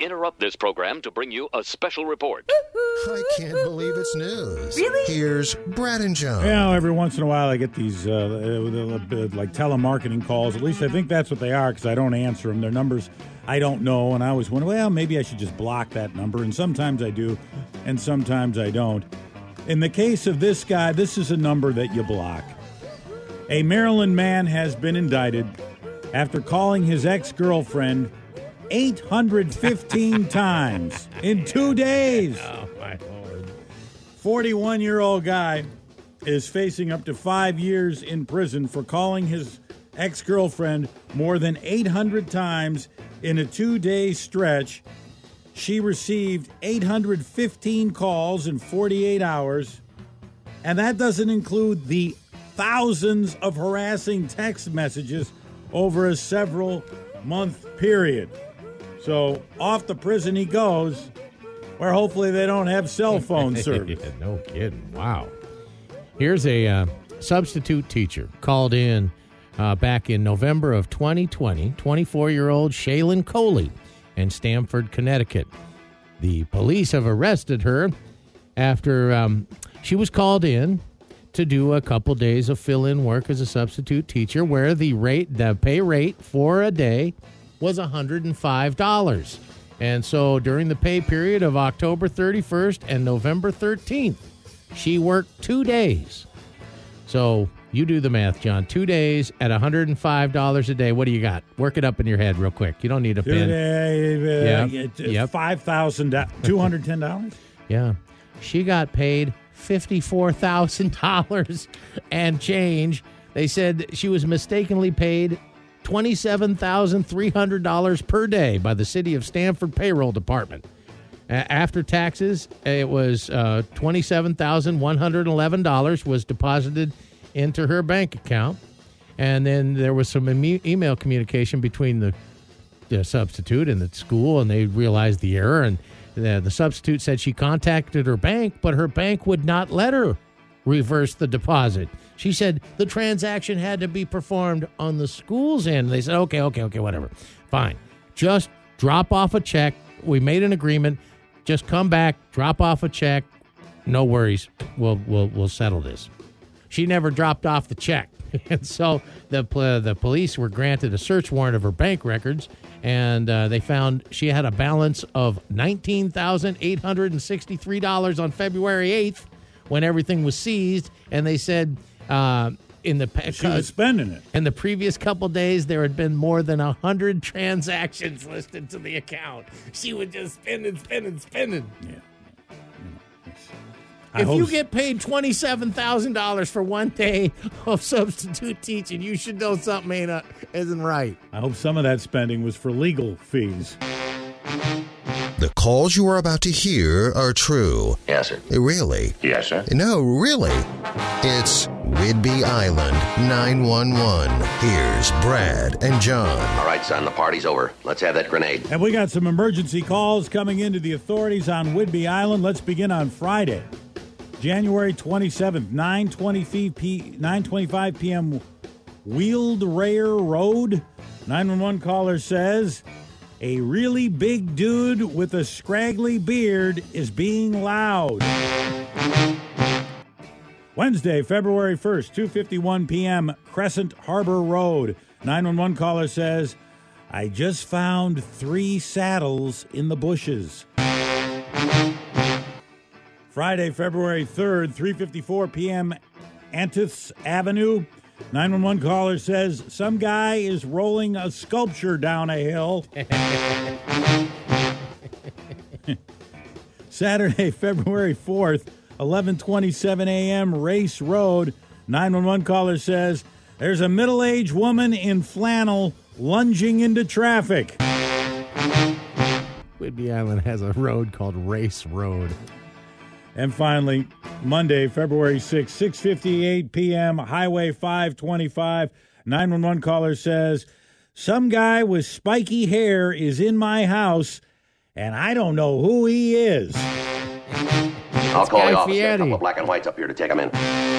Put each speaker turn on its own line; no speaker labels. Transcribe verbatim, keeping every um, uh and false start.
interrupt this program to bring you a special report.
I can't believe it's news.
Really?
Here's Brad and John.
You know, every once in a while I get these uh, uh, like telemarketing calls. At least I think that's what they are because I don't answer them. They're numbers I don't know, and I always wonder, well, maybe I should just block that number. And sometimes I do, and sometimes I don't. In the case of this guy, this is a number that you block. A Maryland man has been indicted after calling his ex-girlfriend eight hundred fifteen times in two days.
Oh, my Lord.
forty-one-year-old guy is facing up to five years in prison for calling his ex-girlfriend more than eight hundred times in a two-day stretch. She received eight hundred fifteen calls in forty-eight hours, and that doesn't include the thousands of harassing text messages over a several-month period. So off to prison he goes, where hopefully they don't have cell phone service.
Yeah, no kidding. Wow. Here's a uh, substitute teacher called in uh, back in November of twenty twenty, twenty-four-year-old Shaylin Coley in Stamford, Connecticut. The police have arrested her after um, she was called in to do a couple days of fill-in work as a substitute teacher, where the rate, the pay rate for a day was one hundred five dollars. And so during the pay period of October thirty-first and November thirteenth, she worked two days. So you do the math, John. Two days at one hundred five dollars a day. What do you got? Work it up in your head real quick. You don't need a
Two
pen.
day, uh,
Yep.
yep. five thousand dollars, two hundred ten dollars?
Yeah. She got paid fifty-four thousand dollars and change. They said she was mistakenly paid twenty-seven thousand three hundred dollars per day by the City of Stamford Payroll Department. A- after taxes, it was uh, twenty-seven thousand one hundred eleven dollars was deposited into her bank account. And then there was some e- email communication between the, the substitute and the school, and they realized the error. And the, the substitute said she contacted her bank, but her bank would not let her reverse the deposit. She said the transaction had to be performed on the school's end. They said, okay, okay, okay, whatever. Fine. Just drop off a check. We made an agreement. Just come back, drop off a check. No worries. We'll we'll we'll settle this. She never dropped off the check. And so the uh, the police were granted a search warrant of her bank records, and uh, they found she had a balance of nineteen thousand eight hundred sixty-three dollars on February eighth when everything was seized. And they said uh, in the
She was spending it.
in the previous couple days there had been more than one hundred transactions listed to the account. She was just spending, spending, spending.
Yeah. I
If
hope
you
s-
get paid twenty-seven thousand dollars for one day of substitute teaching, you should know something ain't uh, isn't right.
I hope some of that spending was for legal fees.
The calls you are about to hear are true.
Yes, sir.
Really?
Yes, sir.
No, really. It's Whidbey Island nine one one. Here's Brad and John.
All right, son, the party's over. Let's have that grenade.
And we got some emergency calls coming into the authorities on Whidbey Island. Let's begin on Friday, January twenty-seventh, nine twenty-five p.m. Wheeled Rare Road. nine one one caller says, a really big dude with a scraggly beard is being loud. Wednesday, February first, two fifty-one p.m., Crescent Harbor Road. nine one one caller says, I just found three saddles in the bushes. Friday, February third, three fifty-four p.m., Antis Avenue. nine one one caller says, some guy is rolling a sculpture down a hill. Saturday, February fourth, eleven twenty-seven a.m., Race Road. nine one one caller says, there's a middle-aged woman in flannel lunging into traffic.
Whidbey Island has a road called Race Road.
And finally, Monday, February sixth, six fifty-eight p.m., Highway five twenty-five. nine one one caller says, some guy with spiky hair is in my house, and I don't know who he is.
I'll call
Guy
the office. Got a
Fieri.
couple of black and whites up here to take them in.